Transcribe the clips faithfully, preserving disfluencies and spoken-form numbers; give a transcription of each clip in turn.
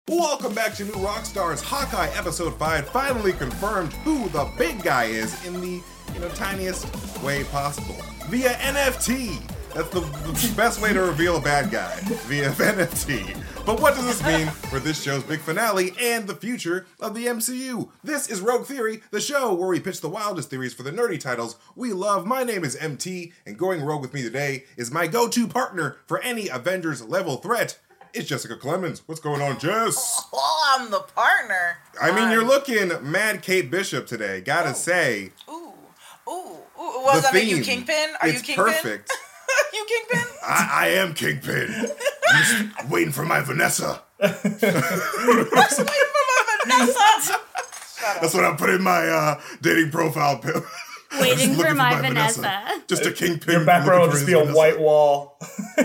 Welcome back to New Rockstars. Hawkeye Episode five finally confirmed who the big guy is in the, you know, tiniest way possible. Via N F T. That's the, the best way to reveal a bad guy, via N F T. But what does this mean for this show's big finale and the future of the M C U? This is Rogue Theory, the show where we pitch the wildest theories for the nerdy titles we love. My name is M T, and going rogue with me today is my go-to partner for any Avengers-level threat. It's Jessica Clemens. What's going on, Jess? Oh, I'm the partner. I mean, um, you're looking mad Kate Bishop today, gotta ooh, say. Ooh, ooh, ooh. What does that mean? You Kingpin? Are it's you Kingpin? Perfect. You Kingpin? I, I am Kingpin. I'm just waiting for my Vanessa. Just waiting for my Vanessa. That's what I put in my uh, dating profile pill. Waiting for my, for my Vanessa. Vanessa. Just a Kingpin. Your background will just be a white wall.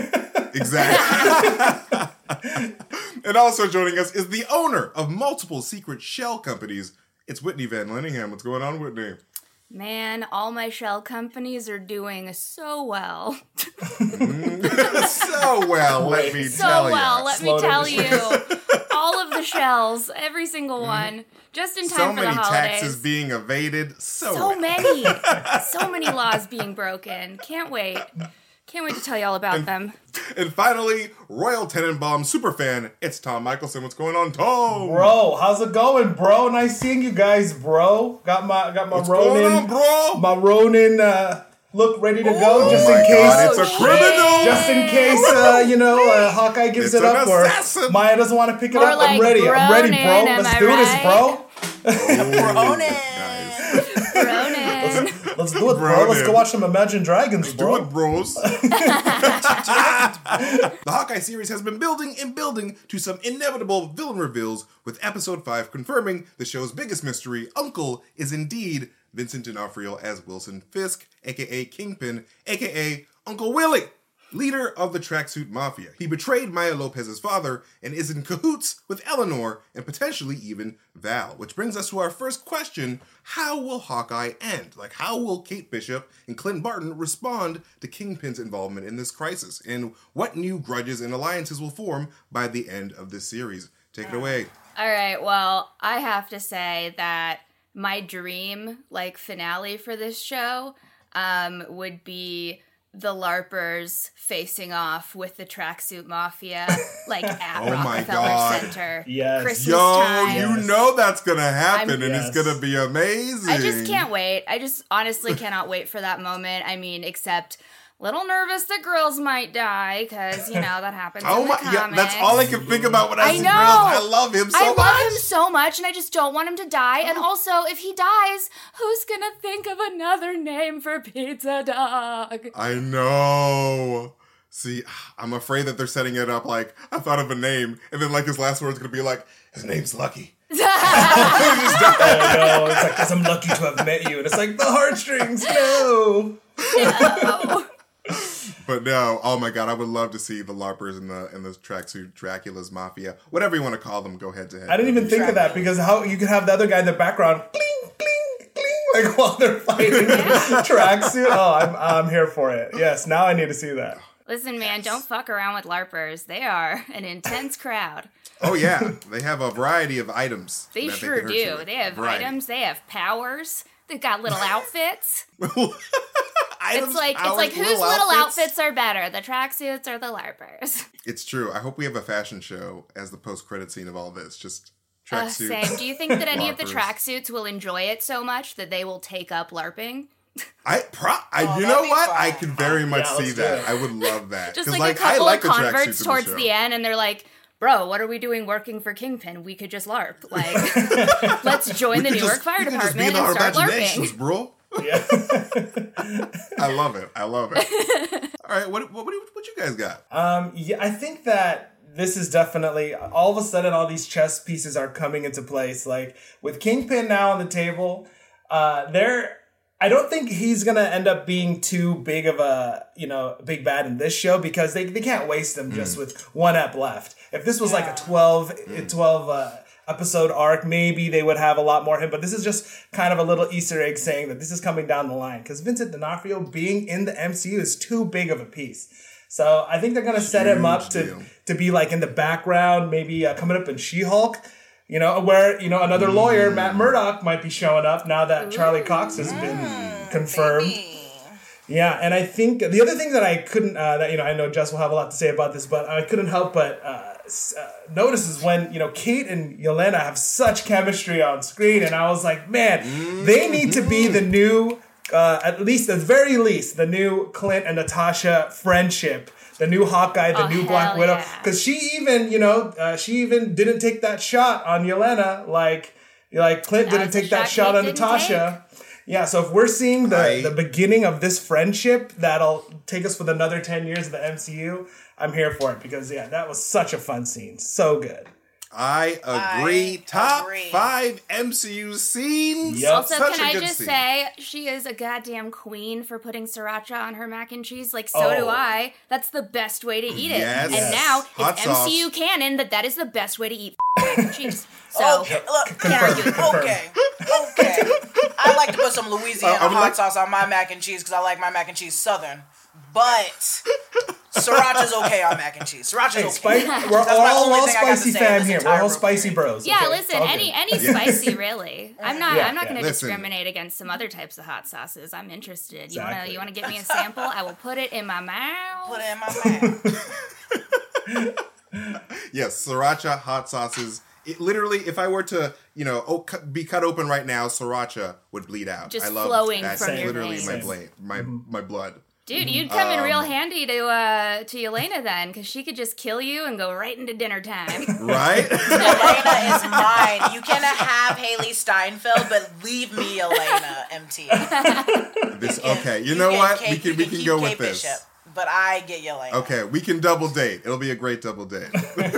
Exactly. And also joining us is the owner of multiple secret shell companies. It's Whitney Van Leningham. What's going on, Whitney? Man, all my shell companies are doing so well. So well, let me so tell you. So well, let Slow me tell you. All of the shells, every single one, just in time so for the holidays. So many taxes being evaded. So, so well. many. So many laws being broken. Can't wait. Can't wait to tell you all about and, them. And finally, Royal Tenenbaum superfan, it's Tom Michelson. What's going on, Tom? Bro, how's it going, bro? Nice seeing you guys, bro. Got my got my What's Ronin, going on, bro? My Ronin uh, look ready to go, Ooh, just oh in my case. God, it's a criminal. Just in case, uh, you know, uh, Hawkeye gives it's it up, assassin. or Maya doesn't want to pick it or up. like I'm ready. Ronin, I'm ready, bro. Let's I do right? this, bro. Oh, Ronin. Nice. Ronin. Let's, let's do it, bro. Let's go watch some Imagine Dragons, bro. Do it, bros. The Hawkeye series has been building and building to some inevitable villain reveals, with episode five confirming the show's biggest mystery. Uncle is indeed Vincent D'Onofrio as Wilson Fisk, aka Kingpin, aka Uncle Willie, leader of the Tracksuit Mafia. He betrayed Maya Lopez's father and is in cahoots with Eleanor and potentially even Val. Which brings us to our first question. How will Hawkeye end? Like, how will Kate Bishop and Clint Barton respond to Kingpin's involvement in this crisis? And what new grudges and alliances will form by the end of this series? Take it away. All right, well, I have to say that my dream, like, finale for this show um, would be the LARPers facing off with the Tracksuit Mafia, like, at oh Rockefeller Center. Yes. Christmas Yo, time. you know that's going to happen, I'm, and yes. it's going to be amazing. I just can't wait. I just honestly cannot wait for that moment. I mean, except a little nervous that Grills might die, because, you know, that happens oh in my, the comics. yeah, that's all I can think about when I, I see know. Grills. I love him so I much. love him so much, and I just don't want him to die. And also, if he dies, who's gonna think of another name for Pizza Dog? I know. See, I'm afraid that they're setting it up like, I thought of a name, and then like his last word's gonna be like, his name's Lucky. Oh no, it's like, because I'm lucky to have met you. And it's like, the heartstrings, no. No. But no, oh my god, I would love to see the LARPers and the and the Tracksuit Dracula's Mafia, whatever you want to call them, go head to head. I didn't even think of that, because how you could have the other guy in the background, bling, bling, bling, like while they're fighting. Tracksuit. Oh, I'm I'm here for it. Yes, now I need to see that. Listen, man, don't fuck around with LARPers. They are an intense crowd. Oh yeah, they have a variety of items. They that sure they do. can They have variety. items. They have powers. They've got little outfits. Items, It's like powers, it's like whose little little outfits? outfits are better, the tracksuits or the LARPers? It's true. I hope we have a fashion show as the post-credit scene of all this. Just Uh, tracksuit. same. Do you think that any of the LARPers. tracksuits will enjoy it so much that they will take up LARPing? I, pro- I Oh, you that'd know be what? fun. I can very much Yeah, see let's do that. it. I would love that. Just 'Cause, like, a I couple like of the tracksuits converts in towards the, the, show. end, and they're like, "Bro, what are we doing working for Kingpin? We could just LARP. Like, let's join the We could Newark just- Fire we could just be Department in our and start imaginations, LARPing." bro. Yeah. I love it. I love it. All right, what what what, do- what you guys got? Um, yeah, I think that this is definitely, all of a sudden, all these chess pieces are coming into place. Like, with Kingpin now on the table, uh, there, I don't think he's going to end up being too big of a, you know, big bad in this show, because they, they can't waste him mm. just with one ep left. If this was yeah. like a twelve, mm. twelve uh, episode arc, maybe they would have a lot more of him, but this is just kind of a little Easter egg saying that this is coming down the line, because Vincent D'Onofrio being in the M C U is too big of a piece. So I think they're going to set him up Huge to, deal. to be like in the background, maybe uh, coming up in She-Hulk. You know, where, you know, another lawyer, Matt Murdock, might be showing up now that Charlie Cox has been confirmed. Baby. Yeah, and I think the other thing that I couldn't, uh, that, you know, I know Jess will have a lot to say about this, but I couldn't help but uh, s- uh, notice is when, you know, Kate and Yelena have such chemistry on screen, and I was like, man, they need to be the new, uh, at least, at the very least, the new Clint and Natasha friendship. The new Hawkeye, the Oh, new Black hell Widow. yeah. Because she even, you know, uh, she even didn't take that shot on Yelena like, like Clint That didn't was a take that shot shot Kate on didn't Natasha. Yeah, so if we're seeing the, I- the beginning of this friendship that'll take us for another ten years of the M C U, I'm here for it because, yeah, that was such a fun scene. So good. I agree. I Top agree. five M C U scenes. Yep. Also, Such can a I good just scene. say she is a goddamn queen for putting sriracha on her mac and cheese? Like, so do Oh. I. That's the best way to eat it. Yes. And Yes. now Hot it's sauce. M C U canon that that is the best way to eat mac and cheese. So, Okay, look, can't argue with that. okay, okay. I like to put some Louisiana Uh, I would hot like- sauce on my mac and cheese because I like my mac and cheese southern. But sriracha's okay on mac and cheese. Sriracha's Hey, okay. spice, we're That's my all, only all thing I got to spicy say in fam this here. We're entire all room. spicy bros. Yeah, okay? listen, It's all any good. any spicy really. I'm not Yeah, I'm not yeah. going to Listen. discriminate against some other types of hot sauces. I'm interested. You want Exactly. to you want to get me a sample? I will put it in my mouth. Put it in my mouth. Yes, sriracha hot sauces. It literally, if I were to, you know, oh, cut, be cut open right now, sriracha would bleed out. Just I love flowing that's from your literally my veins. blade, my my blood. Dude, you'd come in real Um, handy to uh to Yelena then, because she could just kill you and go right into dinner time. Right? Elena is mine. You can have Haley Steinfeld, but leave me Elena, M T. this okay. You know can what? Kate- we can you we can keep go Kate with this. Bishop, but I get Yelena. Okay, we can double date. It'll be a great double date.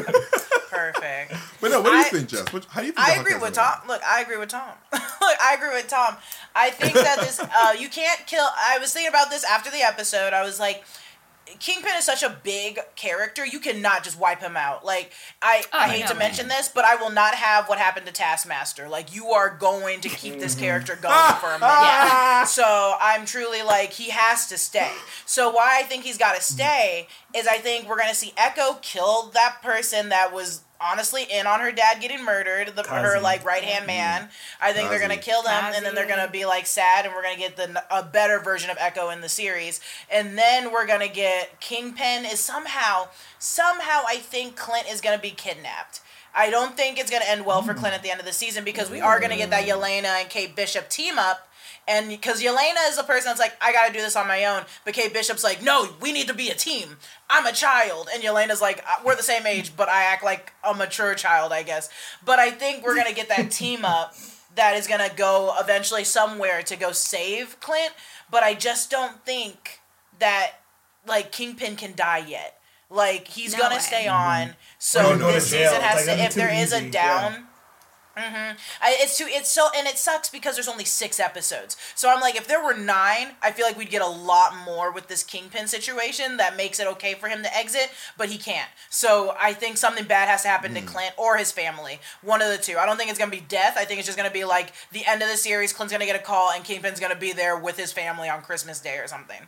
Perfect. But no, what do you I- think, Jess? What, how do you think? I the agree Hawkeye's with gonna Tom. Look, I agree with Tom. Look, I agree with Tom. I think that this, uh, you can't kill. I was thinking about this after the episode. I was like, Kingpin is such a big character. You cannot just wipe him out. Like, I, Oh, I hate no, to mention this, but I will not have what happened to Taskmaster. Like, you are going to keep this character going for a minute. Yeah. So I'm truly like, he has to stay. So why I think he's got to stay is I think we're going to see Echo kill that person that was honestly in on her dad getting murdered, the, her Kazi. like right hand man. I think they're Kazi. going to kill them and then they're going to be like sad and we're going to get the a better version of Echo in the series. And then we're going to get Kingpin is somehow, somehow I think Clint is going to be kidnapped. I don't think it's going to end well for Clint at the end of the season because we are going to get that Yelena and Kate Bishop team up. And because Yelena is a person that's like, I gotta do this on my own. But Kate Bishop's like, no, we need to be a team. I'm a child. And Yelena's like, we're the same age, but I act like a mature child, I guess. But I think we're gonna get that team up that is gonna go eventually somewhere to go save Clint. But I just don't think that, like, Kingpin can die yet. Like, he's No gonna way. stay on. So Or go to this jail. season has Like, to, that'd be if too there is a easy, down... yeah. Mm-hmm. I, it's too. It's so, and it sucks because there's only six episodes. So I'm like, if there were nine, I feel like we'd get a lot more with this Kingpin situation that makes it okay for him to exit, but he can't. So I think something bad has to happen to Clint or his family. One of the two. I don't think it's gonna be death. I think it's just gonna be like the end of the series. Clint's gonna get a call, and Kingpin's gonna be there with his family on Christmas Day or something.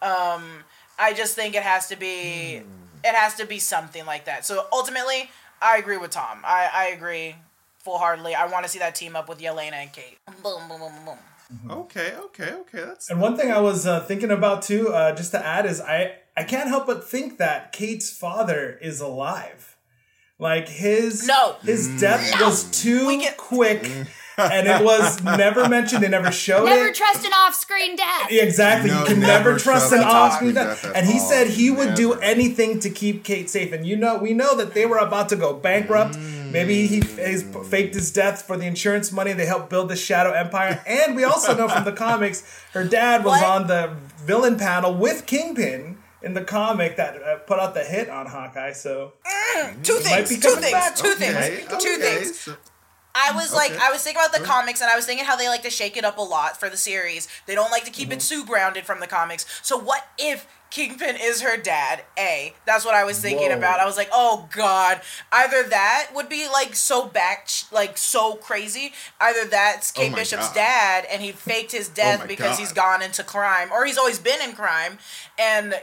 Um, I just think it has to be. It has to be something like that. So ultimately, I agree with Tom. I I agree. Full-heartedly, I want to see that team up with Yelena and Kate. Boom, boom, boom, boom, boom. Okay, okay, okay. That's And one thing I was uh, thinking about too, uh, just to add, is I I can't help but think that Kate's father is alive. Like his No. his death was too We get- quick, and it was never mentioned. They never showed Never it. trust an off-screen death. Exactly. No, you can never never, trust trust an an off-screen off-screen death. death at And he all. said he would do Never. anything to keep Kate safe. And you know, we know that they were about to go bankrupt. Maybe he he's faked his death for the insurance money. They helped build the Shadow Empire. And we also know from the comics, her dad was What? on the villain panel with Kingpin in the comic that uh, put out the hit on Hawkeye. So Two might things. be Two coming things. back. Two okay, things. Two okay. things. So- I was like, Okay. I was thinking about the comics, and I was thinking how they like to shake it up a lot for the series. They don't like to keep it too grounded from the comics. So what if Kingpin is her dad? A. That's what I was thinking Whoa. about. I was like, oh god. Either that would be like so back, like so crazy. Either that's Kate Oh my Bishop's God. dad, and he faked his death my because God. he's gone into crime, or he's always been in crime, and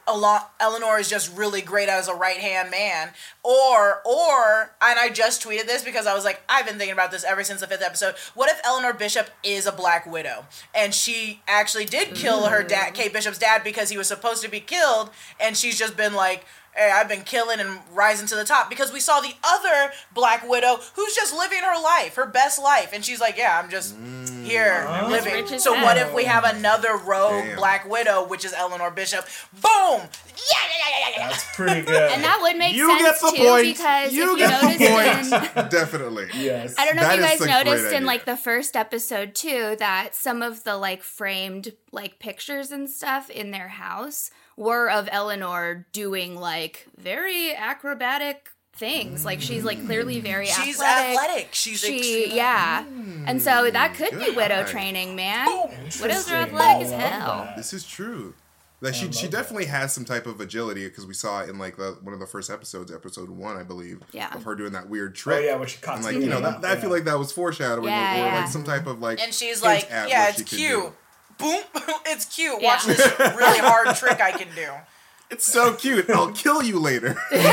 Elo- Eleanor is just really great as a right-hand man. Or, or, and I just tweeted this because I was like, I've been thinking about this ever since the fifth episode. What if Eleanor Bishop is a Black Widow? And she actually did kill mm. her dad, Kate Bishop's dad, because he was supposed to be killed, and she's just been like, hey, I've been killing and rising to the top, because we saw the other Black Widow who's just living her life, her best life. And she's like, yeah, I'm just mm. here oh. living. So hell. What if we have another rogue Damn. Black Widow, which is Eleanor Bishop? Boom! Yeah, yeah, yeah, yeah. That's pretty good. And that would make you sense, get the too, point. because you if get you noticed the point. in... Definitely. Yes. I don't know that if you guys noticed in, idea. like, the first episode, too, that some of the, like, framed, like, pictures and stuff in their house were of Eleanor doing, like, very acrobatic things. Like, she's, like, clearly very she's athletic. She's athletic. She's she, extreme. Yeah. Mm, and so that could good. be widow training, man. Boom. Widows are athletic as hell. This is true. Like she, she definitely has some type of agility, because we saw it in like the, one of the first episodes, episode one, I believe, yeah. of her doing that weird trick. Oh yeah, when she caught and like you know, that, that, I feel like that was foreshadowing, yeah, or, or yeah. like some type of like. And she's like, yeah, it's cute. Boom, it's cute. Yeah. Watch this really hard trick I can do. It's so cute. I'll kill you later.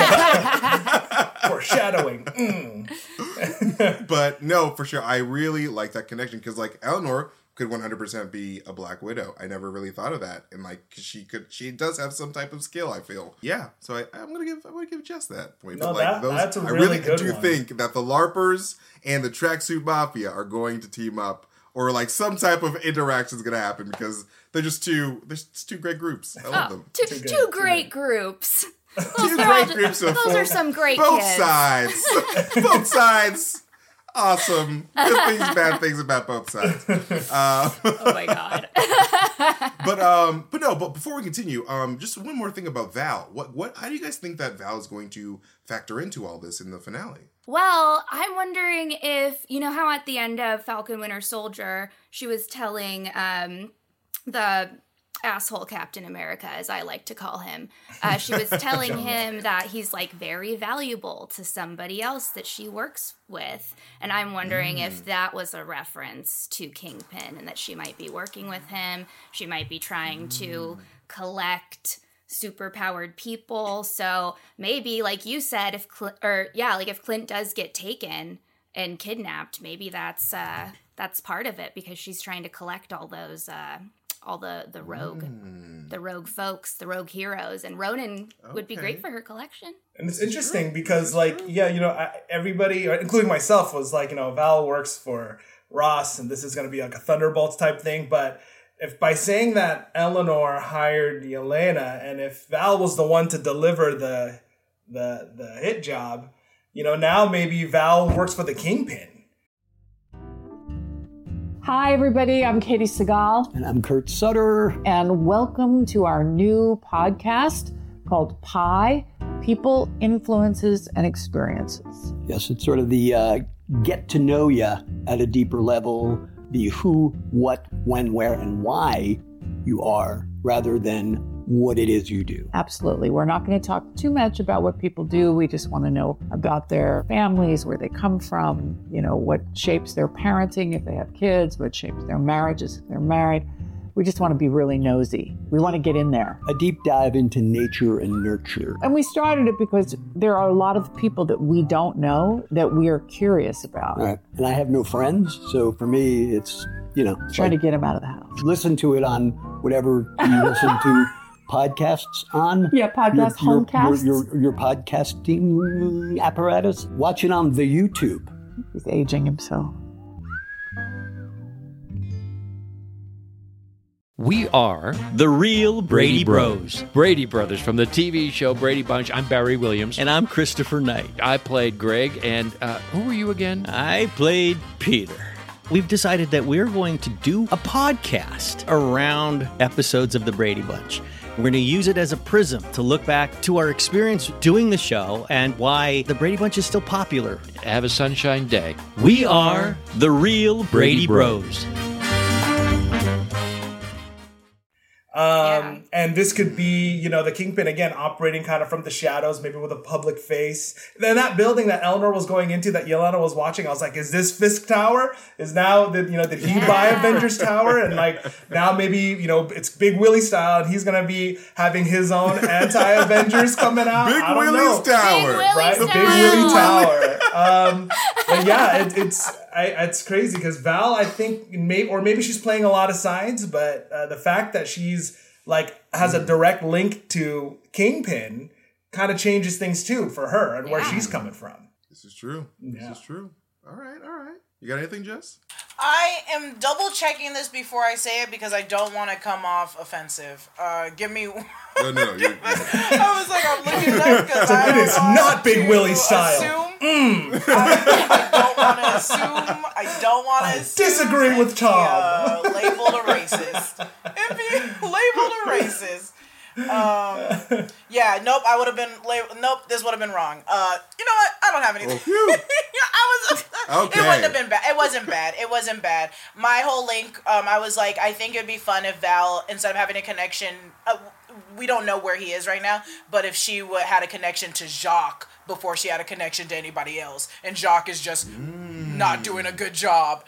Foreshadowing. Mm. But no, for sure, I really like that connection, because like Eleanor could one hundred percent be a Black Widow. I never really thought of that, and like she could, she does have some type of skill, I feel. Yeah, so I, I'm gonna give, I'm gonna give Jess that point. No, but like that, those, that's a really I really good do one. think that the LARPers and the Tracksuit Mafia are going to team up, or like some type of interaction is gonna happen, because they're just two, they're just two great groups. I love Oh, them. two, Too good, two too great good. groups. Those, Two they're great all just- groups of those full- are some great both kids. sides, both sides. Awesome. Good things, bad things about both sides. Uh, Oh my god. but um, but no. But before we continue, um, just one more thing about Val. What what? How do you guys think that Val is going to factor into all this in the finale? Well, I'm wondering if, you know how at the end of Falcon Winter Soldier, she was telling um, the asshole Captain America, as I like to call him, uh, she was telling him that he's like very valuable to somebody else that she works with. And I'm wondering mm. if that was a reference to Kingpin, and that she might be working with him. She might be trying mm. to collect superpowered people. So maybe, like you said, if Cl- or yeah, like if Clint does get taken and kidnapped, maybe that's uh, that's part of it, because she's trying to collect all those uh, all the the rogue mm. the rogue folks, the rogue heroes, and Ronan okay. would be great for her collection. And it's interesting because, like, yeah, you know, I, everybody, including myself, was like, you know, Val works for Ross, and this is going to be like a Thunderbolts type thing. But if by saying that Eleanor hired Yelena, and if Val was the one to deliver the the the hit job, you know, now maybe Val works for the Kingpin. Hi, everybody. I'm Katie Segal. And I'm Kurt Sutter. And welcome to our new podcast called Pi, People, Influences, and Experiences. Yes, it's sort of the uh, get to know you at a deeper level, the who, what, when, where, and why you are, rather than what it is you do. Absolutely. We're not going to talk too much about what people do. We just want to know about their families, where they come from, you know, what shapes their parenting if they have kids, what shapes their marriages if they're married. We just want to be really nosy. We want to get in there. A deep dive into nature and nurture. And we started it because there are a lot of people that we don't know that we are curious about. All right. And I have no friends, so for me, it's, you know. Trying like, to get them out of the house. Listen to it on whatever you listen to podcasts on. Yeah, podcast, your, your, homecasts. Your, your, your podcasting apparatus. Watch it on the YouTube. He's aging himself. We are the real Brady Bros. Brady Brothers from the T V show Brady Bunch. I'm Barry Williams. And I'm Christopher Knight. I played Greg, and uh, who were you again? I played Peter. We've decided that we're going to do a podcast around episodes of the Brady Bunch. We're going to use it as a prism to look back to our experience doing the show and why the Brady Bunch is still popular. Have a sunshine day. We are the real Brady Bros. Um, and this could be, you know, the Kingpin again operating kind of from the shadows, maybe with a public face. Then that building that Eleanor was going into, that Yelena was watching, I was like, is this Fisk Tower? Is now that, you know, did he buy Avengers Tower? And like now maybe, you know, it's Big Willie style, and he's gonna be having his own anti-Avengers coming out. Big I don't Willie's know. Tower, Big Willie's right? The Big Willie Tower. Um, but yeah, it, it's I, it's crazy because Val, I think, may, or maybe she's playing a lot of sides, but uh, the fact that she's like has a direct link to Kingpin kind of changes things too for her and where Yeah. she's coming from. This is true. Yeah. This is true. All right, all right. You got anything, Jess? I am double checking this before I say it because I don't want to come off offensive. Uh, give me. No, no, no. You're, I was like, I'm looking it up because I It don't is want not Big to Willie style. Assume. Mm. I, I don't want to assume. I don't want to assume. Disagree with and Tom. Be, uh, labeled a racist. And be labeled a racist. Um, yeah, nope. I would have been. Lab- nope. This would have been wrong. Uh, you know what? I don't have anything. Oh, phew. I was. Okay. It wouldn't have been bad. It wasn't bad. It wasn't bad. My whole link. Um, I was like, I think it'd be fun if Val, instead of having a connection, uh, we don't know where he is right now, but if she would had a connection to Jacques before she had a connection to anybody else, and Jacques is just mm. not doing a good job,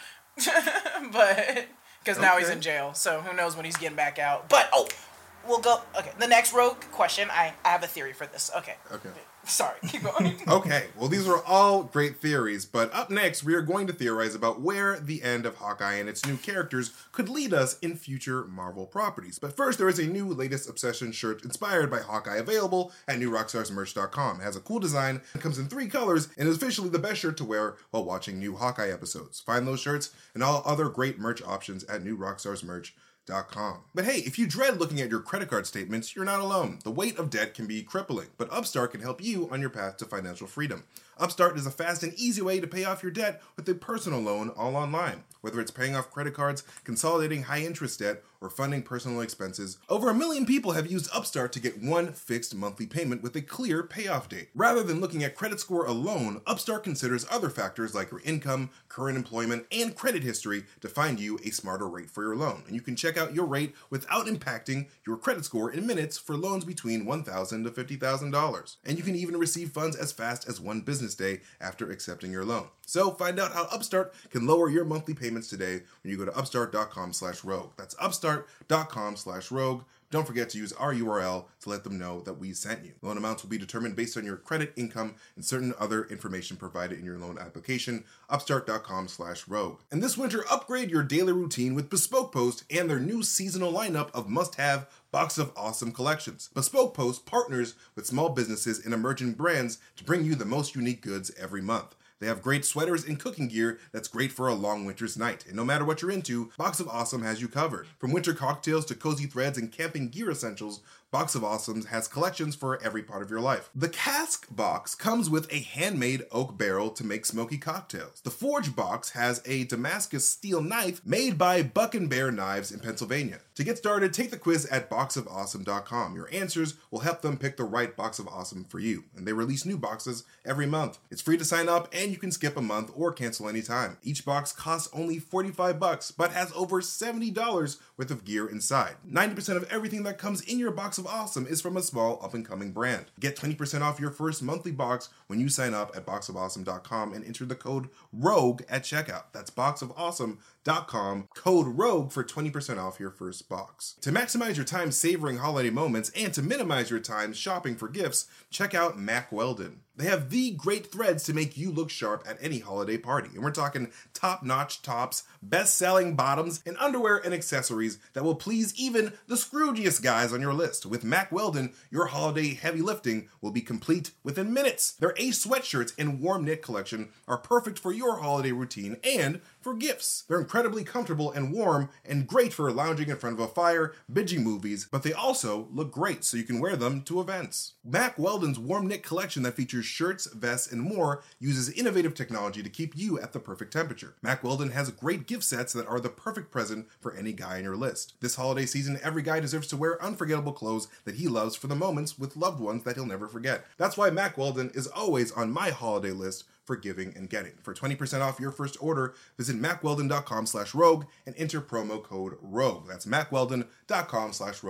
but because now he's Okay. in jail, so who knows when he's getting back out. But oh. We'll go. Okay, the next Rogue question. I, I have a theory for this. Okay. Okay. Sorry. Keep going. Okay, well, these are all great theories, but up next, we are going to theorize about where the end of Hawkeye and its new characters could lead us in future Marvel properties. But first, there is a new latest Obsession shirt inspired by Hawkeye available at new rockstars merch dot com. It has a cool design, it comes in three colors, and is officially the best shirt to wear while watching new Hawkeye episodes. Find those shirts and all other great merch options at new rockstars merch dot com. But hey, if you dread looking at your credit card statements, you're not alone. The weight of debt can be crippling, but Upstart can help you on your path to financial freedom. Upstart is a fast and easy way to pay off your debt with a personal loan all online. Whether it's paying off credit cards, consolidating high-interest debt, or funding personal expenses, over a million people have used Upstart to get one fixed monthly payment with a clear payoff date. Rather than looking at credit score alone, Upstart considers other factors like your income, current employment, and credit history to find you a smarter rate for your loan. And you can check out your rate without impacting your credit score in minutes for loans between one thousand dollars to fifty thousand dollars. And you can even receive funds as fast as one business day after accepting your loan. So find out how Upstart can lower your monthly payments today when you go to upstart dot com slash rogue. That's upstart dot com slash rogue. Don't forget to use our U R L to let them know that we sent you. Loan amounts will be determined based on your credit, income, and certain other information provided in your loan application. upstart dot com slash rogue. And this winter, upgrade your daily routine with Bespoke Post and their new seasonal lineup of must-have Box of Awesome collections. Bespoke Post partners with small businesses and emerging brands to bring you the most unique goods every month. They have great sweaters and cooking gear that's great for a long winter's night. And no matter what you're into, Box of Awesome has you covered. From winter cocktails to cozy threads and camping gear essentials, Box of Awesome has collections for every part of your life. The Cask box comes with a handmade oak barrel to make smoky cocktails. The Forge box has a Damascus steel knife made by Buck and Bear Knives in Pennsylvania. To get started, take the quiz at box of awesome dot com. Your answers will help them pick the right Box of Awesome for you, and they release new boxes every month. It's free to sign up, and you can skip a month or cancel anytime. Each box costs only forty-five bucks, but has over seventy dollars worth of gear inside. ninety percent of everything that comes in your Box of Awesome is from a small up-and-coming brand. Get twenty percent off your first monthly box when you sign up at box of awesome dot com and enter the code ROGUE at checkout. That's box of awesome dot com, code ROGUE for twenty percent off your first box. To maximize your time savoring holiday moments and to minimize your time shopping for gifts, check out Mack Weldon. They have the great threads to make you look sharp at any holiday party. And we're talking top-notch tops, best-selling bottoms, and underwear and accessories that will please even the Scroogiest guys on your list. With Mack Weldon, your holiday heavy lifting will be complete within minutes. Their Ace sweatshirts and warm knit collection are perfect for your holiday routine and for gifts. They're incredibly comfortable and warm and great for lounging in front of a fire, binging movies, but they also look great so you can wear them to events. Mack Weldon's warm knit collection that features shirts, vests, and more uses innovative technology to keep you at the perfect temperature. Mack Weldon has great gift sets that are the perfect present for any guy on your list. This holiday season, every guy deserves to wear unforgettable clothes that he loves for the moments with loved ones that he'll never forget. That's why Mack Weldon is always on my holiday list for giving and getting. For twenty percent off your first order, visit mack weldon dot com slash rogue and enter promo code ROGUE. That's mack weldon dot com slash rogue.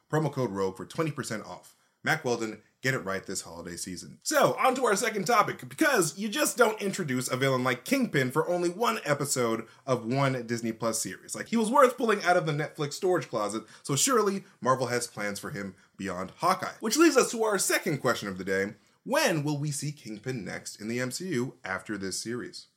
promo code ROGUE for twenty percent off. Mack Weldon, get it right this holiday season. So, on to our second topic, because you just don't introduce a villain like Kingpin for only one episode of one Disney Plus series. Like, he was worth pulling out of the Netflix storage closet, so surely Marvel has plans for him beyond Hawkeye. Which leads us to our second question of the day. When will we see Kingpin next in the M C U after this series?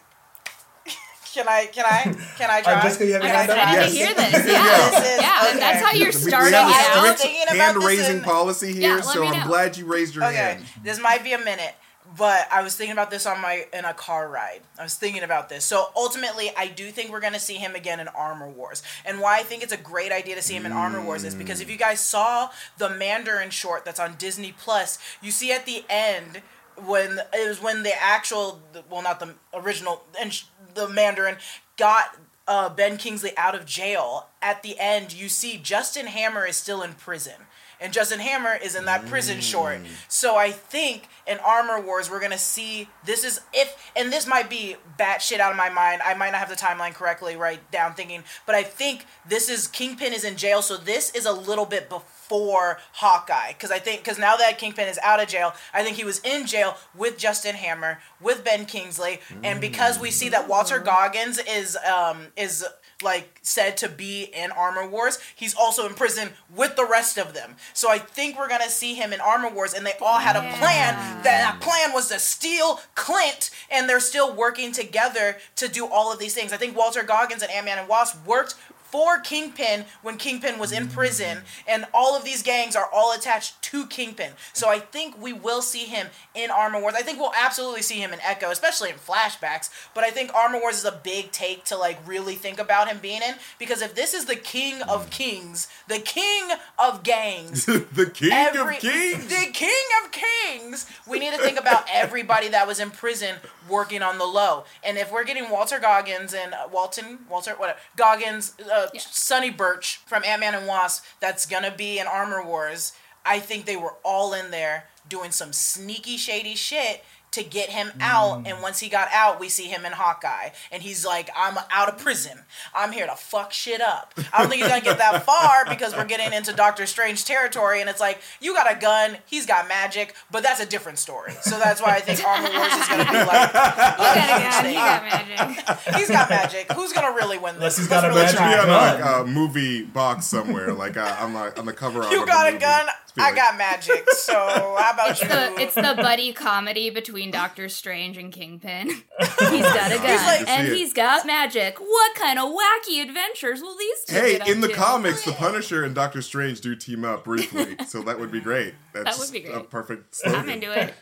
Can I, can I, can I try? Uh, Jessica, you have I'm your hand up? excited Yes. to hear this. Yeah, Yeah. This is- yeah, okay. that's how you're We- starting we have I a out. was strict thinking about this hand-raising in- policy here, Yeah, let so me I'm know. glad you raised your Okay, hand. this might be a minute, but I was thinking about this on my in a car ride. I was thinking about this. So ultimately, I do think we're going to see him again in Armor Wars. And why I think it's a great idea to see him in Armor Wars is because if you guys saw the Mandarin short that's on Disney Plus, you see at the end when it was when the actual, well, not the original, and the Mandarin got uh, Ben Kingsley out of jail. At the end, you see Justin Hammer is still in prison. And Justin Hammer is in that prison short. So I think in Armor Wars, we're going to see, this is, if, and this might be batshit out of my mind. I might not have the timeline correctly right down thinking. But I think this is, Kingpin is in jail. So this is a little bit before Hawkeye. Because I think, because now that Kingpin is out of jail, I think he was in jail with Justin Hammer, with Ben Kingsley. And because we see that Walter Goggins is, um, is, like, said to be in Armor Wars, he's also in prison with the rest of them. So I think we're going to see him in Armor Wars, and they all had a plan. That, that plan was to steal Clint, and they're still working together to do all of these things. I think Walter Goggins and Ant-Man and Wasp worked for Kingpin when Kingpin was in prison, and all of these gangs are all attached to Kingpin. So I think we will see him in Armor Wars. I think we'll absolutely see him in Echo, especially in flashbacks, but I think Armor Wars is a big take to like really think about him being in, because if this is the king of kings, the king of gangs, the king every, of kings! the king of kings, we need to think about everybody that was in prison working on the low. And if we're getting Walter Goggins and uh, Walton, Walter, whatever, Goggins, uh, Yeah. Sonny Birch from Ant-Man and Wasp that's gonna be in Armor Wars, I think they were all in there doing some sneaky, shady shit to get him out, and once he got out, we see him in Hawkeye, and he's like, I'm out of prison. I'm here to fuck shit up. I don't think he's gonna get that far, because we're getting into Doctor Strange territory, and it's like, you got a gun, he's got magic, but that's a different story. So that's why I think Armor Wars is gonna be like, You got a gun, you got magic. he's got magic. Who's gonna really win this? Unless he's Let's got a really magic try. Be on gun. like a movie box somewhere, like uh, on the on the cover. art You of got the a movie. gun, Just be I like, got magic, so how about It's you? the, it's the buddy comedy between Doctor Strange and Kingpin. He's got a gun, like- and See it. he's got magic. What kind of wacky adventures will these two Hey, get in the up to? comics, the Punisher and Doctor Strange do team up briefly, so that would be great. That's would be great. a perfect slogan. I'm into it.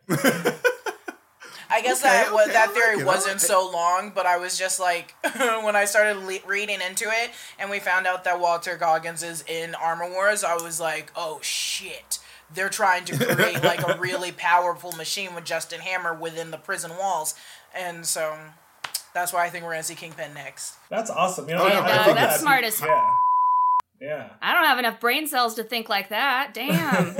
I guess Okay, that wa- okay, that I theory like it, I wasn't like it. so long, but I was just like, when I started le- reading into it, and we found out that Walter Goggins is in Armor Wars, I was like, oh shit. They're trying to create like a really powerful machine with Justin Hammer within the prison walls. And so that's why I think we're going to see Kingpin next. That's awesome. You know, Oh, I- no, I that's love that's that. smart as- Yeah. Yeah. I don't have enough brain cells to think like that. Damn.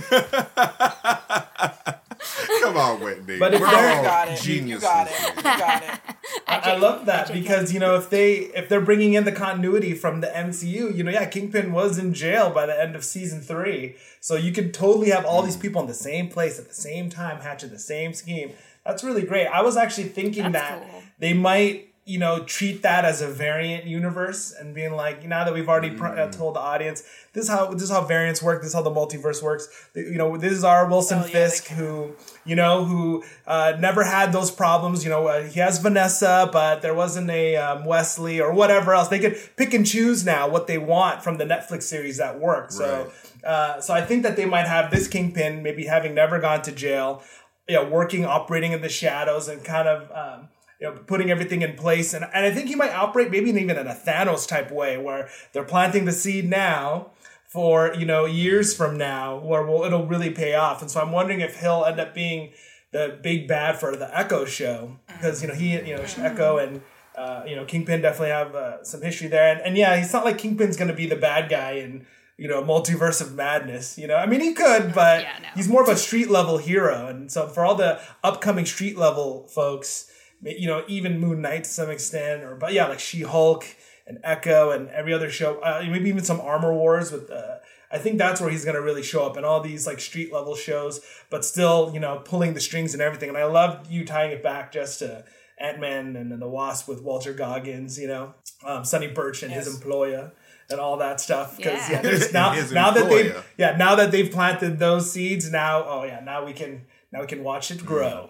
Come on, Whitney. But if We're they're- all You got it. You geniuses. got it. You got it. I, I love that because you know if they if they're bringing in the continuity from the M C U, you know, yeah, Kingpin was in jail by the end of season three, so you could totally have all these people in the same place at the same time, hatching the same scheme. That's really great. I was actually thinking That's that cool. they might, you know, treat that as a variant universe and being like, now that we've already pro- uh, told the audience this is how this is how variants work, this is how the multiverse works. You know, this is our Wilson Oh, yeah, they Fisk can. who, you know, who uh, never had those problems. You know, uh, he has Vanessa, but there wasn't a um, Wesley or whatever else. They could pick and choose now what they want from the Netflix series that work. So, uh, so I think that they might have this Kingpin, maybe having never gone to jail, you know, working, operating in the shadows, and kind of. Um, You know, putting everything in place. And, and I think he might operate maybe even in a Thanos type way where they're planting the seed now for, you know, years from now where we'll, it'll really pay off. And so I'm wondering if he'll end up being the big bad for the Echo show because, you know, he, you know, Echo and, uh, you know, Kingpin definitely have uh, some history there. And, and yeah, he's not like Kingpin's going to be the bad guy in, you know, multiverse of madness, you know, I mean, he could, but Yeah, no. he's more of a street level hero. And so for all the upcoming street level folks, you know, even Moon Knight to some extent, or but yeah, like She-Hulk, and Echo and every other show. Uh, maybe even some Armor Wars with. Uh, I think that's where he's gonna really show up in all these like street level shows, but still, you know, pulling the strings and everything. And I love you tying it back just to Ant-Man and, and the Wasp with Walter Goggins, you know, um, Sonny Birch and yes. his employer. And all that stuff because yeah, yeah there's now now that they yeah now that they've planted those seeds now oh yeah now we can now we can watch it grow.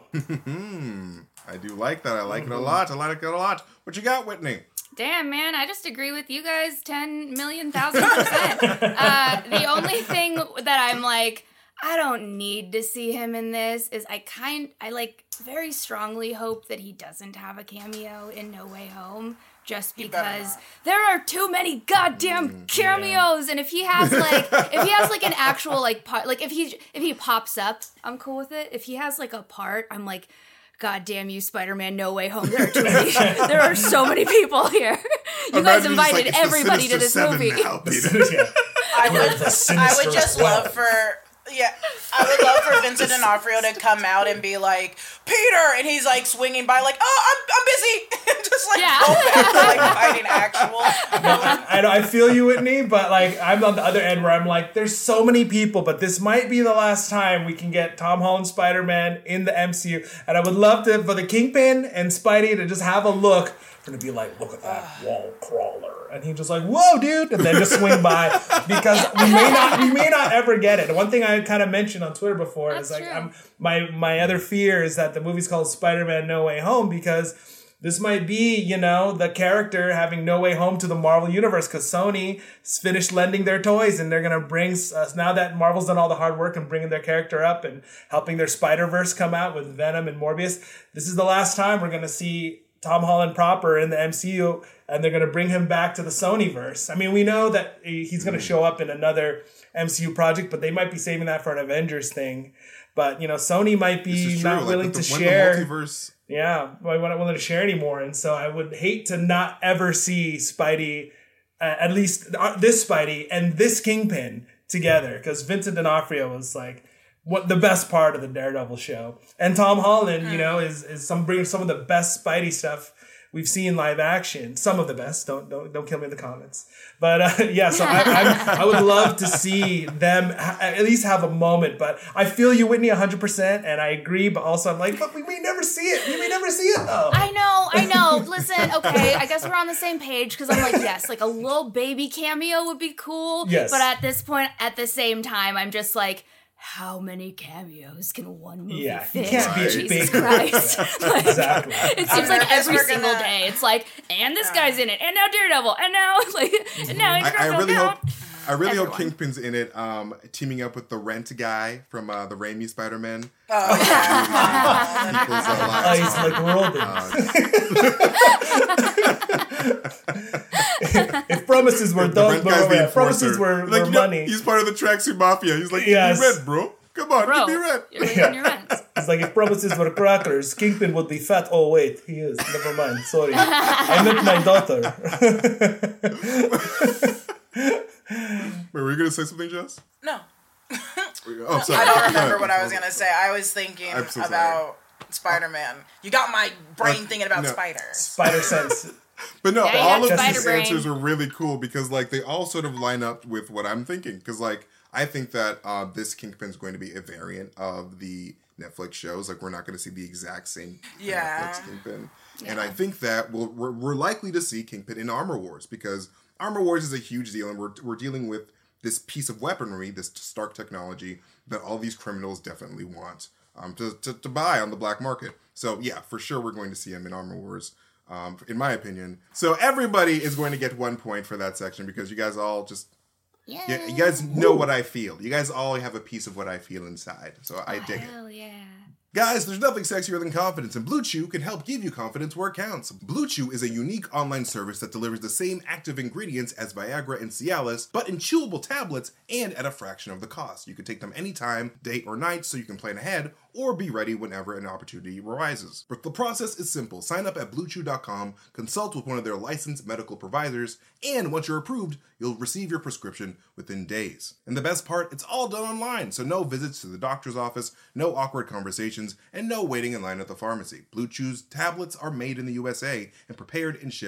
I do like that. I like mm-hmm. it a lot. I like it a lot. What you got, Whitney? Damn, man, I just agree with you guys ten million thousand percent. uh, the only thing that I'm like, I don't need to see him in this is I kind I like very strongly hope that he doesn't have a cameo in No Way Home. Just because there are too many goddamn mm, cameos, yeah. and if he has like, if he has like an actual like part, like if he if he pops up, I'm cool with it. If he has like a part, I'm like, God damn you, Spider-Man, No Way Home. There are too many. There are so many people here. You Imagine guys invited like, everybody to this movie. Now, yeah. I would, I would just love for. Yeah, I would love for Vincent D'Onofrio to come out and be like, Peter, and he's like swinging by like, oh, I'm I'm busy, and just like yeah. go back to like fighting actual. I know, I feel you, Whitney, but like I'm on the other end where I'm like, there's so many people, but this might be the last time we can get Tom Holland Spider-Man in the M C U, and I would love to for the Kingpin and Spidey to just have a look. Going to be like, look at that wall crawler, and he just like, whoa, dude, and then just swing by because we may not, we may not ever get it. One thing I kind of mentioned on Twitter before That's is like, I'm, my my other fear is that the movie's called Spider-Man No Way Home because this might be, you know, the character having no way home to the Marvel universe because Sony has finished lending their toys and they're gonna bring us now that Marvel's done all the hard work and bringing their character up and helping their Spider-Verse come out with Venom and Morbius. This is the last time we're gonna see Tom Holland proper in the M C U, and they're going to bring him back to the Sonyverse. I mean, we know that he's going to show up in another M C U project, but they might be saving that for an Avengers thing. But, you know, Sony might be not like willing the, to share. The multiverse. Yeah, might not willing to share anymore. And so I would hate to not ever see Spidey, uh, at least uh, this Spidey and this Kingpin together, because Vincent D'Onofrio was like, what the best part of the Daredevil show, and Tom Holland, you know, is is some bringing some of the best Spidey stuff we've seen live action. Some of the best. Don't don't don't kill me in the comments. But uh, yeah, so I I'm, I would love to see them ha- at least have a moment. But I feel you, Whitney, one hundred percent, and I agree. But also, I'm like, but we may never see it. We may never see it though. I know, I know. Listen, okay, I guess we're on the same page because I'm like, yes, like a little baby cameo would be cool. Yes. But at this point, at the same time, I'm just like, how many cameos can one movie yeah, fit? You can't be Jesus big Christ. Yeah, like, exactly. It seems like every single gonna... day. It's like, and this uh, guy's in it, and now Daredevil, and now, like, mm-hmm. and now I, I really now. hope I really Everyone. hope Kingpin's in it, um, teaming up with the Rent guy from uh, the Raimi Spider-Man. Oh, yeah. People's, uh, oh, he's like Robin. If promises were done, yeah, promises were, like, were you know, money. He's part of the Tracksuit Mafia. He's like, yes. give me rent, bro. Come on, bro, give me rent. You're yeah. your rent. It's like if promises were crackers, Kingpin would be fat. Oh, wait, he is. Never mind. Sorry. I meant my daughter. Wait, were you going to say something, Jess? No. Oh, sorry. I don't remember what I was going to say. I was thinking so about Spider-Man. You got my brain uh, thinking about no. spiders. Spider sense. But no, yeah, all of these Spider-Brain. answers are really cool because, like, they all sort of line up with what I'm thinking. Because, like, I think that uh, this Kingpin is going to be a variant of the Netflix shows. Like, we're not going to see the exact same yeah. Netflix Kingpin. Yeah. And I think that we'll, we're, we're likely to see Kingpin in Armor Wars because Armor Wars is a huge deal, and we're we're dealing with this piece of weaponry, this Stark technology that all these criminals definitely want um, to, to, to buy on the black market. So, yeah, for sure we're going to see him in Armor Wars. Um, in my opinion. So everybody is going to get one point for that section because you guys all just, yeah. you, you guys know Woo. What I feel. You guys all have a piece of what I feel inside. So I oh, dig hell it. Yeah. Guys, there's nothing sexier than confidence, and Blue Chew can help give you confidence where it counts. Blue Chew is a unique online service that delivers the same active ingredients as Viagra and Cialis, but in chewable tablets and at a fraction of the cost. You can take them anytime, day or night, so you can plan ahead or be ready whenever an opportunity arises. But the process is simple. Sign up at blue chew dot com, consult with one of their licensed medical providers, and once you're approved, you'll receive your prescription within days. And the best part, it's all done online, so no visits to the doctor's office, no awkward conversations, and no waiting in line at the pharmacy. Blue Chew's tablets are made in the U S A and prepared and shipped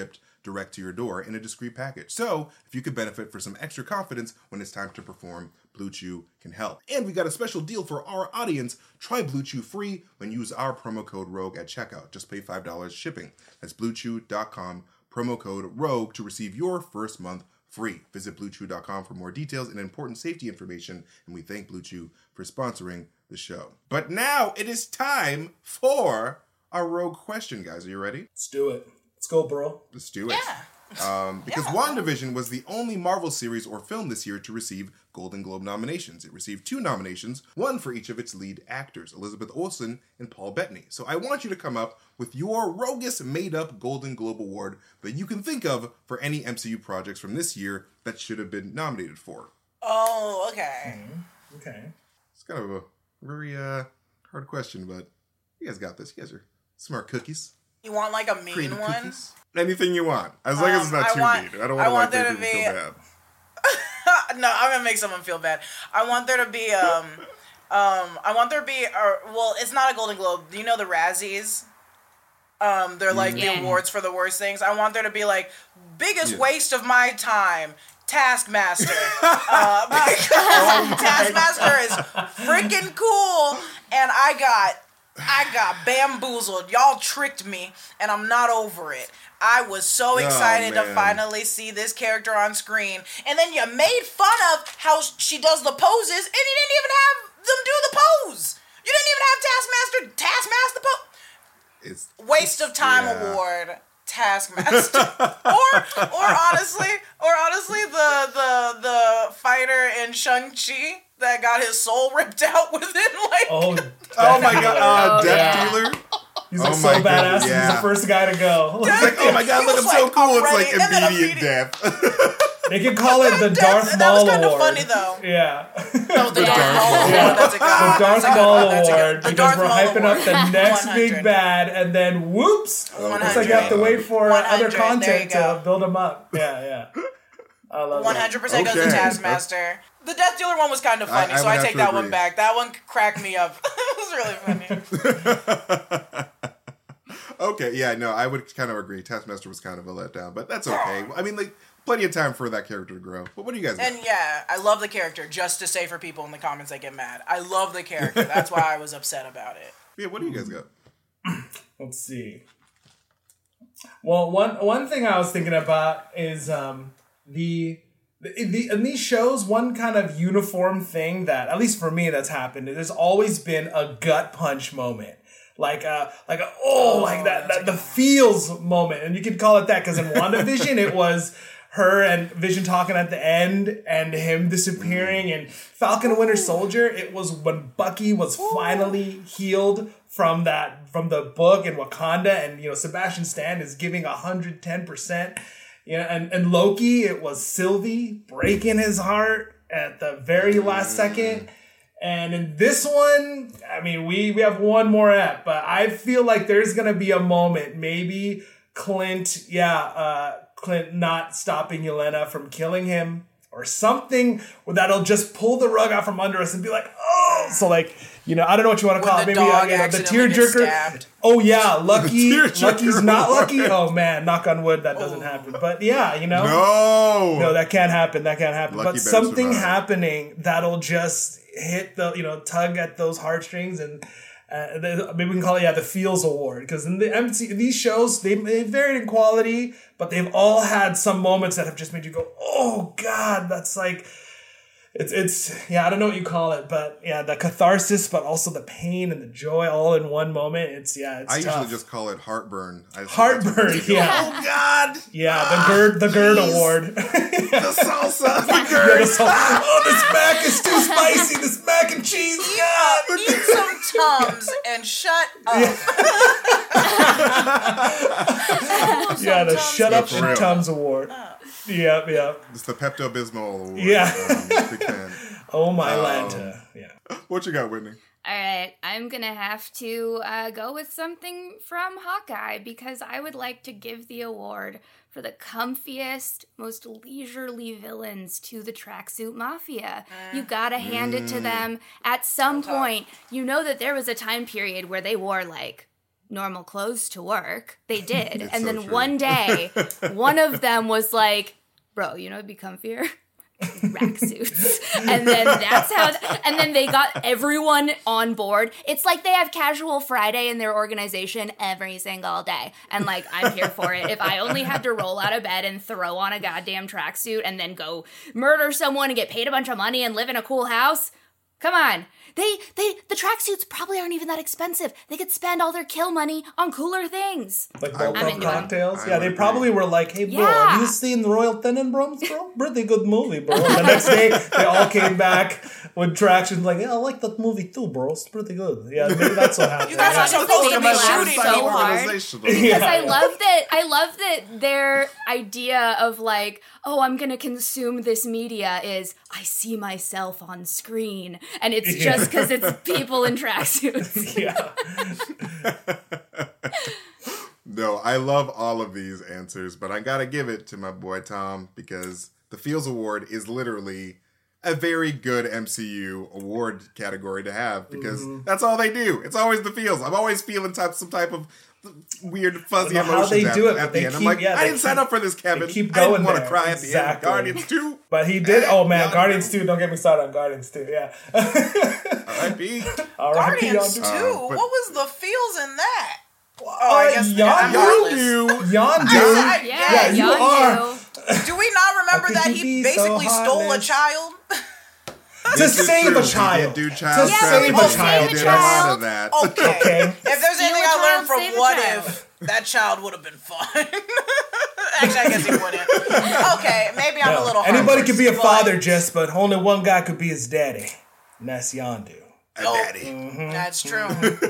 direct to your door in a discreet package. So, if you could benefit for some extra confidence when it's time to perform, Blue Chew can help. And we got a special deal for our audience. Try Blue Chew free when you use our promo code ROGUE at checkout. Just pay five dollars shipping. That's blue chew dot com, promo code ROGUE to receive your first month free. Visit blue chew dot com for more details and important safety information. And we thank Blue Chew for sponsoring the show. But now it is time for our Rogue question, guys. Are you ready? Let's do it. Let's go, bro. Let's do it. Yeah. Um, because Yeah. WandaVision was the only Marvel series or film this year to receive Golden Globe nominations. It received two nominations, one for each of its lead actors, Elizabeth Olsen and Paul Bettany. So I want you to come up with your roguish made-up Golden Globe award that you can think of for any M C U projects from this year that should have been nominated for. Oh, okay. Mm-hmm. Okay. It's kind of a very uh, hard question, but you guys got this. You guys are smart cookies. You want like a mean Creative one? cookies. Anything you want. As long as it's Um, not I too want- mean. I don't I want to want like there make to people be- feel bad. No, I'm gonna make someone feel bad. I want there to be um um I want there to be uh, well, it's not a Golden Globe. Do you know the Razzies? Um, they're like Yeah. the awards for the worst things. I want there to be like biggest Yeah. waste of my time. Taskmaster. uh, because Taskmaster is freaking cool, and I got I got bamboozled. Y'all tricked me, and I'm not over it. I was so excited to man. finally see this character on screen, and then you made fun of how she does the poses, and you didn't even have them do the pose. You didn't even have Taskmaster Taskmaster pose. It's Waste of time yeah. award. Taskmaster, or or honestly, or honestly, the the the fighter in Shang-Chi that got his soul ripped out within like. Oh, Oh my god, uh, Oh, Death yeah. Dealer? he's like Oh so my God, badass. He's yeah. the first guy to go. It's like, oh my god, He look, I'm was so like, cool. I'm It's like ready, and then immediate immediate- death. They could call it the That- Darth that was Maul kinda Award. funny, though. Yeah. No, the Darth Yeah. Maul Award. Yeah. That's a good The one. Darth That's a good Maul one. That's a good- Award the because Darth we're Maul hyping up Award. the next one big hundred. bad, and then whoops, Oh my it's like you have to God. wait for one other hundred, there you content go. to build them up. Yeah, yeah. I love One that. hundred percent goes to Okay. Taskmaster. The Death Dealer one was kind of I- funny, I so would I have take to that agree. one back. That one cracked me up. It was really funny. Okay, yeah, no, I would kind of agree. Taskmaster was kind of a letdown, but that's okay. I mean, like, plenty of time for that character to grow. But what do you guys And think? yeah, I love the character. Just to say for people in the comments that get mad, I love the character. That's why I was upset about it. Yeah, what do you guys got? Let's see. Well, one one thing I was thinking about is um, the, the, the in these shows, one kind of uniform thing that, at least for me, that's happened. There's always been a gut punch moment. Like a, like a, oh, Oh, like that, that's that a the good one. feels moment. And you could call it that because in WandaVision, it was her and Vision talking at the end and him disappearing. And Falcon and Winter Soldier, it was when Bucky was finally healed from that, from the book in Wakanda. And, you know, Sebastian Stan is giving one hundred ten percent. You know, and, and Loki, it was Sylvie breaking his heart at the very last second. And in this one, I mean, we, we have one more ep, but I feel like there's going to be a moment. Maybe Clint, yeah, uh, Clint not stopping Yelena from killing him or something that'll just pull the rug out from under us and be like, oh. So, like, you know, I don't know what you want to call When it. the Maybe uh, dog you know, the accidentally gets tearjerker. stabbed. Oh, yeah, Lucky. tearjerker Lucky's not award. lucky. Oh, man, knock on wood, that doesn't happen. But yeah, you know. No! No, that can't happen. That can't happen. Lucky but better something survive. happening that'll just hit the, you know, tug at those heartstrings, and uh, the, maybe we can call it, yeah, the feels award. Because in the M C, these shows, they, they varied in quality, but they've all had some moments that have just made you go, oh God, that's like, it's, it's, yeah, I don't know what you call it, but yeah, the catharsis, but also the pain and the joy all in one moment. It's, yeah, it's I tough. usually just call it heartburn. I just- Heartburn, yeah. Oh God! Yeah, the GERD, the GERD Jeez. award. The salsa, the Yeah, girl. the salt. Oh, this mac is too spicy. This mac and cheese. Yeah, eat some Tums and shut up. Yeah, the Shut Up For and real. Tums award. Yep, yep. It's the Pepto Bismol award. Yeah. Um, big fan. Oh my Um, Lanta. Yeah. What you got, Whitney? All right, I'm gonna have to uh, go with something from Hawkeye because I would like to give the award for the comfiest, most leisurely villains to the Tracksuit Mafia. You gotta hand it to them. At some point, you know that there was a time period where they wore like normal clothes to work. They did. It's and so then true. one day, one of them was like, bro, you know it'd be comfier? Rack suits. And then that's how, and then they got everyone on board. It's like they have Casual Friday in their organization every single day. And like, I'm here for it. If I only had to roll out of bed and throw on a goddamn tracksuit and then go murder someone and get paid a bunch of money and live in a cool house, come on. They, they, the tracksuits probably aren't even that expensive. They could spend all their kill money on cooler things. Like I Molotov would- cocktails. I Yeah, would they agree. probably were like, hey, bro, Yeah. have you seen the Royal Tenenbaums, bro? Pretty good movie, bro. And the next day, they all came back with traction like, yeah, I like that movie too, bro. It's pretty good. Yeah, maybe that's what happened. You guys are That supposed to made be me laugh shooting so people. hard. Organizational. Because I love that I love that their idea of like, oh, I'm gonna consume this media is I see myself on screen. And it's just because it's people in tracksuits. Yeah. No, I love all of these answers, but I gotta give it to my boy Tom because the Feels Award is literally a very good M C U award category to have because Mm-hmm. that's all they do. It's always the feels. I'm always feeling type, some type of weird fuzzy I don't know emotions how they at, do it, at but the they end. I'm keep- like, yeah, I they didn't sign keep- up for this, Kevin. they keep I didn't going want to there. cry Exactly. at the end of Guardians two. But he did. Oh, man. Yondu. Guardians two. Don't get me started on Guardians two. Yeah. R I P All right, Guardians Yondu. two. Uh, but- what was the feels in that? Oh, Uh, I guess Yondu. I'm heartless. Yondu. Yondu. I- Yeah, Yeah, you Yondu. are. Do we not remember How that could you he be so basically stole a heartless? child? To This is save true. a He child. did do To child Yeah, save trafficking. a save child. a He did a lot child. of that. Okay. Okay. If there's Steal anything a I learned child, from save a What child. If, that child would have been fine. Actually, I guess he wouldn't. Okay, maybe I'm a little Anybody heartless, could be a but- father, Jess, but only one guy could be his daddy. And that's Yondu. A Oh. daddy. That's true.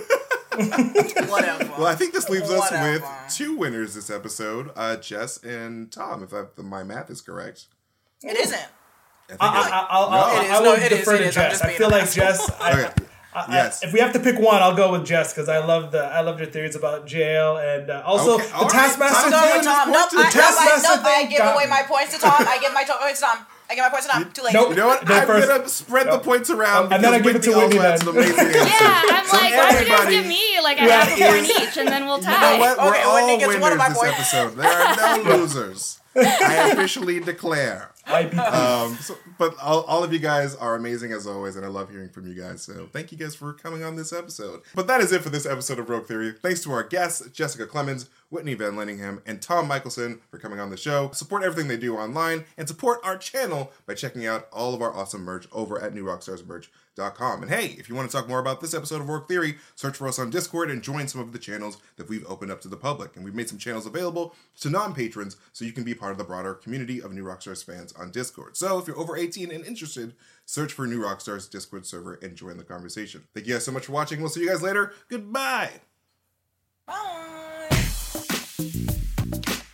Whatever. Well, I think this leaves us Whatever. with two winners this episode, uh, Jess and Tom, if, I, if my math is correct. It isn't. I think I, I, it- I, I'll, No. I'll, It is. I No, will it is. defer It to is. I'm Jess. just I being feel an like asshole. Jess. I, Okay. I, Yes. I, if we have to pick one, I'll go with Jess because I love the I loved your theories about jail and uh, also Okay, the all right. Taskmaster I'm Tom, going thing. with Tom. point Nope, to I, the nope, I, Taskmaster nope, I thing give got away me. my points to Tom. I give my to- points to Tom. I give my points to Tom. Too late. Nope. You know what? Go I'm first. going to spread the Nope. points around And then I because give it to Whitney Whitney also had then. some amazing answers. Yeah, I'm So like, why don't you just everybody- give me like a Yeah. half a point each and then we'll tie. You know what? We're Okay, all Whitney gets one of winners my this points. episode. There are no losers. I officially declare. I beat Um, so, but all, all of you guys are amazing as always, and I love hearing from you guys. So thank you guys for coming on this episode. But that is it for this episode of Rogue Theory. Thanks to our guests, Jessica Clemens, Whitney Van Leningham, and Tom Michelson for coming on the show. Support everything they do online, and support our channel by checking out all of our awesome merch over at new rockstars merch dot com. And hey, if you want to talk more about this episode of Rogue Theory, search for us on Discord and join some of the channels that we've opened up to the public. And we've made some channels available to non-patrons so you can be part of the broader community of New Rockstars fans on Discord. So if you're over eighteen and interested, search for New Rockstars Discord server and join the conversation. Thank you guys so much for watching. We'll see you guys later. Goodbye. Bye.